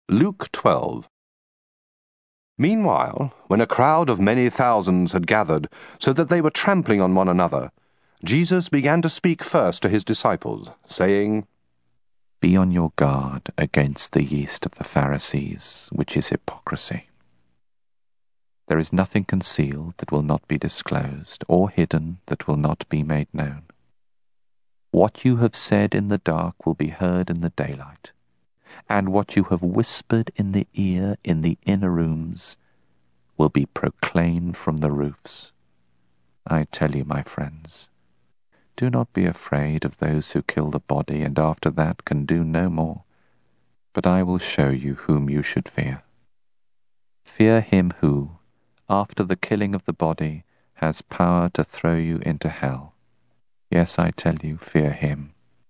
Luke 12. Meanwhile, when a crowd of many thousands had gathered, so that they were trampling on one another, Jesus began to speak first to his disciples, saying, Be on your guard against the yeast of the Pharisees, which is hypocrisy. There is nothing concealed that will not be disclosed, or hidden that will not be made known. What you have said in the dark will be heard in the daylight, and what you have whispered in the ear in the inner rooms will be proclaimed from the roofs. I tell you, my friends, do not be afraid of those who kill the body and after that can do no more, but I will show you whom you should fear. Fear him who, after the killing of the body, has power to throw you into hell. Yes, I tell you, fear him.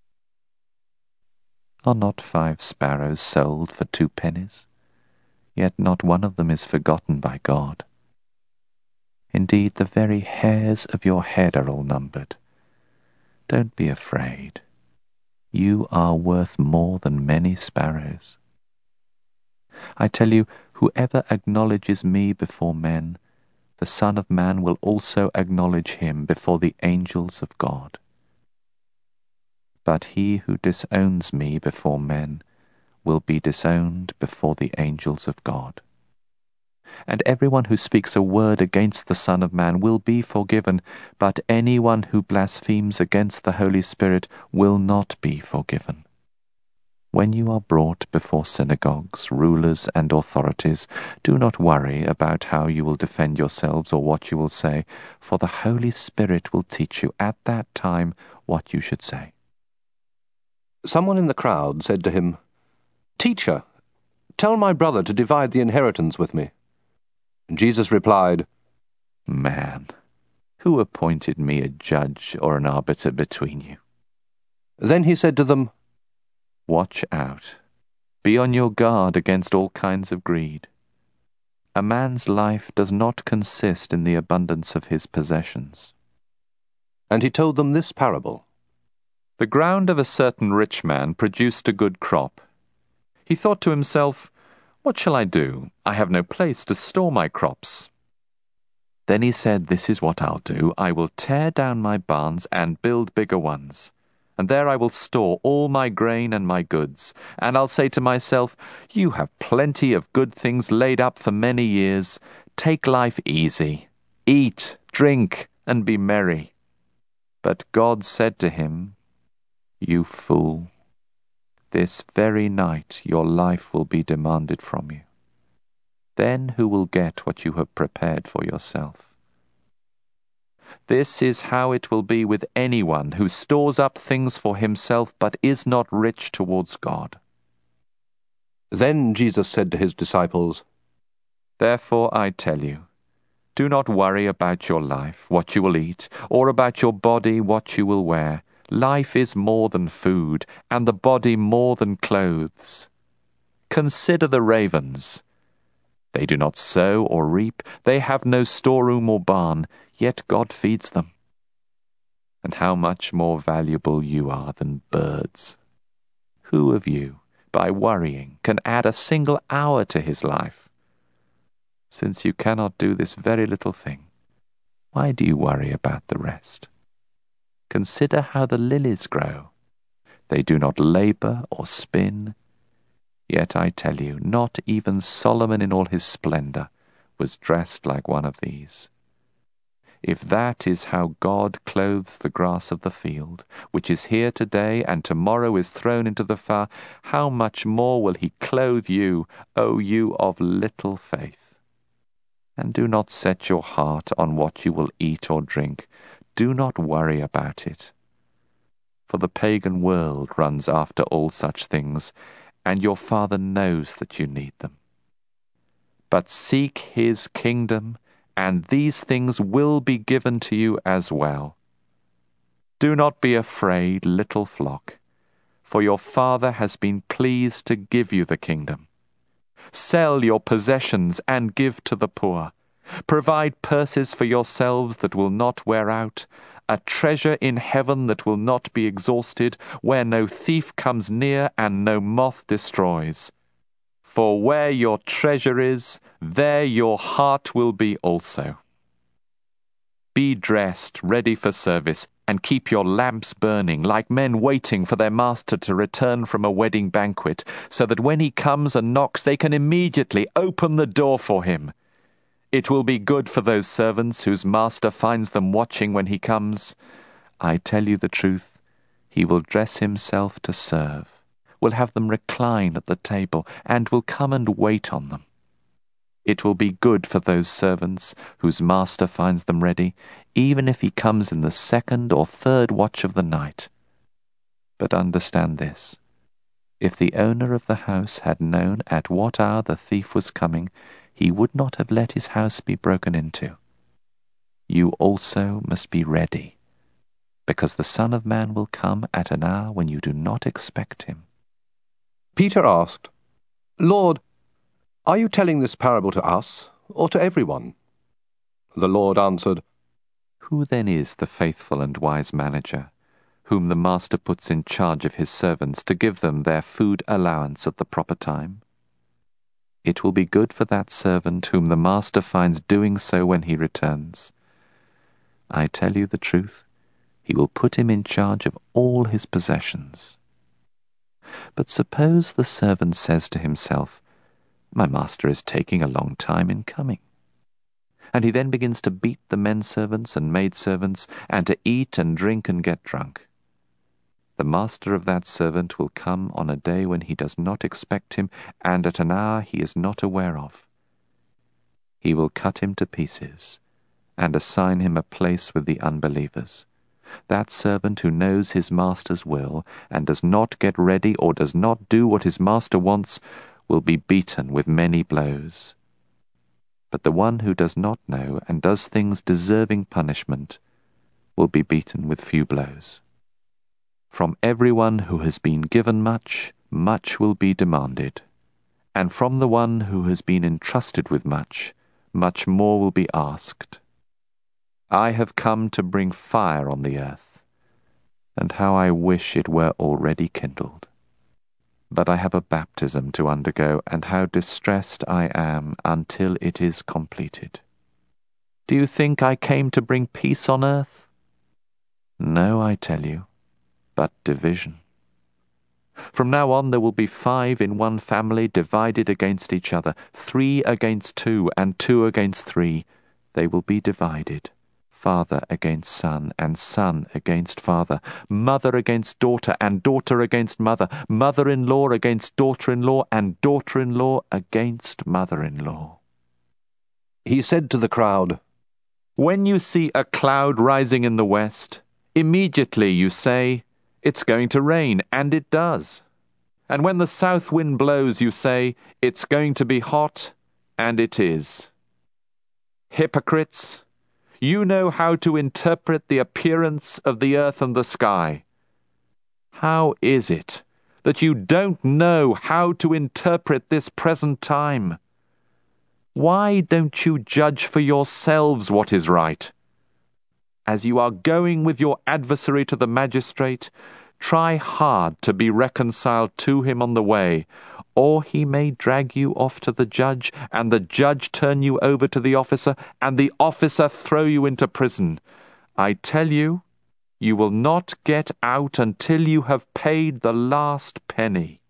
Are not 5 sparrows sold for 2 pennies? Yet not one of them is forgotten by God. Indeed, the very hairs of your head are all numbered. Don't be afraid. You are worth more than many sparrows. I tell you, whoever acknowledges me before men, the Son of Man will also acknowledge him before the angels of God. But he who disowns me before men will be disowned before the angels of God. And everyone who speaks a word against the Son of Man will be forgiven, but anyone who blasphemes against the Holy Spirit will not be forgiven. When you are brought before synagogues, rulers, and authorities, do not worry about how you will defend yourselves or what you will say, for the Holy Spirit will teach you at that time what you should say. Someone in the crowd said to him, Teacher, tell my brother to divide the inheritance with me. Jesus replied, Man, who appointed me a judge or an arbiter between you? Then he said to them, Watch out. Be on your guard against all kinds of greed. A man's life does not consist in the abundance of his possessions. And he told them this parable. The ground of a certain rich man produced a good crop. He thought to himself, What shall I do? I have no place to store my crops. Then he said, This is what I'll do. I will tear down my barns and build bigger ones. And there I will store all my grain and my goods. And I'll say to myself, You have plenty of good things laid up for many years. Take life easy. Eat, drink, and be merry. But God said to him, You fool. This very night your life will be demanded from you. Then who will get what you have prepared for yourself? This is how it will be with anyone who stores up things for himself but is not rich towards God. Then Jesus said to his disciples, Therefore I tell you, do not worry about your life, what you will eat, or about your body, what you will wear. Life is more than food, and the body more than clothes. Consider the ravens. They do not sow or reap, they have no storeroom or barn, yet God feeds them. And how much more valuable you are than birds. Who of you, by worrying, can add a single hour to his life? Since you cannot do this very little thing, why do you worry about the rest? Consider how the lilies grow. They do not labor or spin. Yet I tell you, not even Solomon in all his splendor was dressed like one of these. If that is how God clothes the grass of the field, which is here today and tomorrow is thrown into the fire, how much more will he clothe you, O you of little faith? And do not set your heart on what you will eat or drink. Do not worry about it. For the pagan world runs after all such things, and your Father knows that you need them. But seek his kingdom, and these things will be given to you as well. Do not be afraid, little flock, for your Father has been pleased to give you the kingdom. Sell your possessions and give to the poor. Provide purses for yourselves that will not wear out, a treasure in heaven that will not be exhausted, where no thief comes near and no moth destroys. For where your treasure is, there your heart will be also. Be dressed, ready for service, and keep your lamps burning, like men waiting for their master to return from a wedding banquet, so that when he comes and knocks, they can immediately open the door for him. It will be good for those servants whose master finds them watching when he comes. I tell you the truth, he will dress himself to serve, will have them recline at the table, and will come and wait on them. It will be good for those servants whose master finds them ready, even if he comes in the second or third watch of the night. But understand this, if the owner of the house had known at what hour the thief was coming, he would not have let his house be broken into. You also must be ready, because the Son of Man will come at an hour when you do not expect him. Peter asked, Lord, are you telling this parable to us, or to everyone? The Lord answered, Who then is the faithful and wise manager, whom the master puts in charge of his servants to give them their food allowance at the proper time? It will be good for that servant whom the master finds doing so when he returns. I tell you the truth, he will put him in charge of all his possessions. But suppose the servant says to himself, My master is taking a long time in coming. And he then begins to beat the men-servants and maidservants, and to eat and drink and get drunk. The master of that servant will come on a day when he does not expect him, and at an hour he is not aware of. He will cut him to pieces, and assign him a place with the unbelievers. That servant who knows his master's will, and does not get ready or does not do what his master wants, will be beaten with many blows. But the one who does not know and does things deserving punishment will be beaten with few blows. From everyone who has been given much, much will be demanded, and from the one who has been entrusted with much, much more will be asked. I have come to bring fire on the earth, and how I wish it were already kindled. But I have a baptism to undergo, and how distressed I am until it is completed. Do you think I came to bring peace on earth? No, I tell you, but division. From now on there will be 5 in one family divided against each other, 3 against 2, and 2 against 3. They will be divided. Father against son, and son against father, mother against daughter, and daughter against mother, mother-in-law against daughter-in-law, and daughter-in-law against mother-in-law. He said to the crowd, When you see a cloud rising in the west, immediately you say, It's going to rain, and it does. And when the south wind blows, you say, It's going to be hot, and it is. Hypocrites! You know how to interpret the appearance of the earth and the sky. How is it that you don't know how to interpret this present time? Why don't you judge for yourselves what is right? As you are going with your adversary to the magistrate, try hard to be reconciled to him on the way, or he may drag you off to the judge, and the judge turn you over to the officer, and the officer throw you into prison. I tell you, you will not get out until you have paid the last penny.